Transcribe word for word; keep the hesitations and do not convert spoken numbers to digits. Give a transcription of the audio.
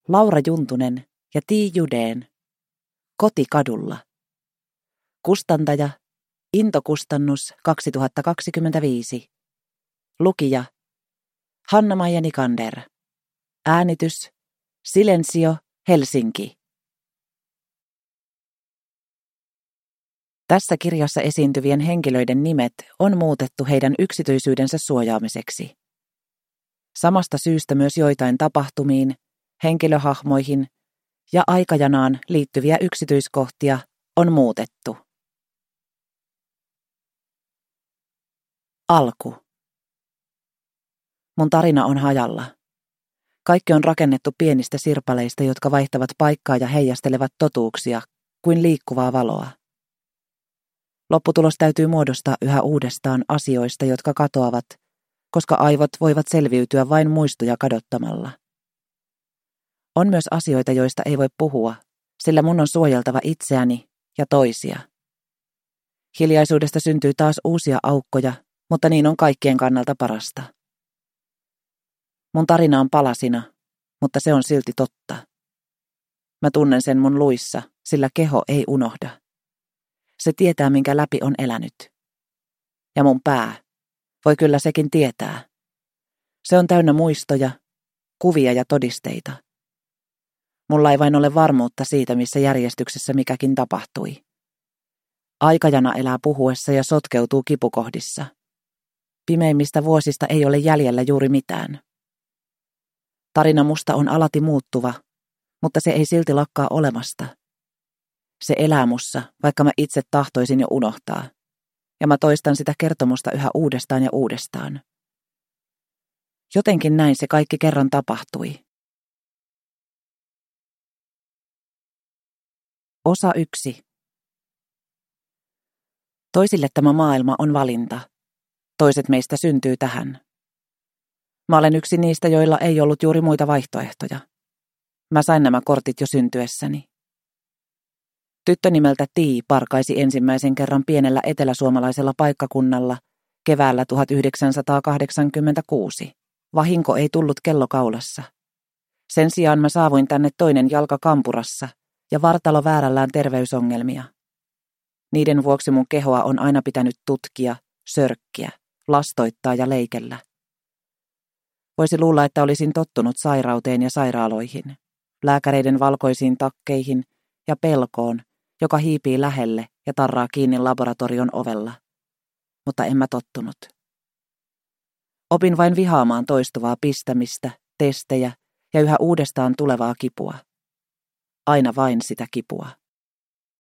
Laura Juntunen ja Tii Judeen. Kotikadulla. Kustantaja Into-kustannus kaksituhattakaksikymmentäviisi. Lukija Hanna-Maija Nikander. Äänitys Silensio, Helsinki. Tässä kirjassa esiintyvien henkilöiden nimet on muutettu heidän yksityisyydensä suojaamiseksi. Samasta syystä myös joitain tapahtumiin, henkilöhahmoihin ja aikajanaan liittyviä yksityiskohtia on muutettu. Alku. Mun tarina on hajalla. Kaikki on rakennettu pienistä sirpaleista, jotka vaihtavat paikkaa ja heijastelevat totuuksia kuin liikkuvaa valoa. Lopputulos täytyy muodostaa yhä uudestaan asioista, jotka katoavat, koska aivot voivat selviytyä vain muistoja kadottamalla. On myös asioita, joista ei voi puhua, sillä mun on suojeltava itseäni ja toisia. Hiljaisuudesta syntyy taas uusia aukkoja, mutta niin on kaikkien kannalta parasta. Mun tarina on palasina, mutta se on silti totta. Mä tunnen sen mun luissa, sillä keho ei unohda. Se tietää, minkä läpi on elänyt. Ja mun pää, voi kyllä sekin tietää. Se on täynnä muistoja, kuvia ja todisteita. Mulla ei vain ole varmuutta siitä, missä järjestyksessä mikäkin tapahtui. Aikajana elää puhuessa ja sotkeutuu kipukohdissa. Pimeimmistä vuosista ei ole jäljellä juuri mitään. Tarina musta on alati muuttuva, mutta se ei silti lakkaa olemasta. Se elää mussa, vaikka mä itse tahtoisin jo unohtaa. Ja mä toistan sitä kertomusta yhä uudestaan ja uudestaan. Jotenkin näin se kaikki kerran tapahtui. Osa yksi. Toisille tämä maailma on valinta. Toiset meistä syntyy tähän. Mä olen yksi niistä, joilla ei ollut juuri muita vaihtoehtoja. Mä sain nämä kortit jo syntyessäni. Tyttö nimeltä Tii parkaisi ensimmäisen kerran pienellä eteläsuomalaisella paikkakunnalla keväällä tuhatyhdeksänsataakahdeksankymmentäkuusi. Vahinko ei tullut kellokaulassa. Sen sijaan mä saavuin tänne toinen jalka kampurassa ja vartalo väärällään terveysongelmia. Niiden vuoksi mun kehoa on aina pitänyt tutkia, sörkkiä, lastoittaa ja leikellä. Voisi luulla, että olisin tottunut sairauteen ja sairaaloihin, lääkäreiden valkoisiin takkeihin ja pelkoon, joka hiipii lähelle ja tarraa kiinni laboratorion ovella. Mutta en mä tottunut. Opin vain vihaamaan toistuvaa pistämistä, testejä ja yhä uudestaan tulevaa kipua. Aina vain sitä kipua.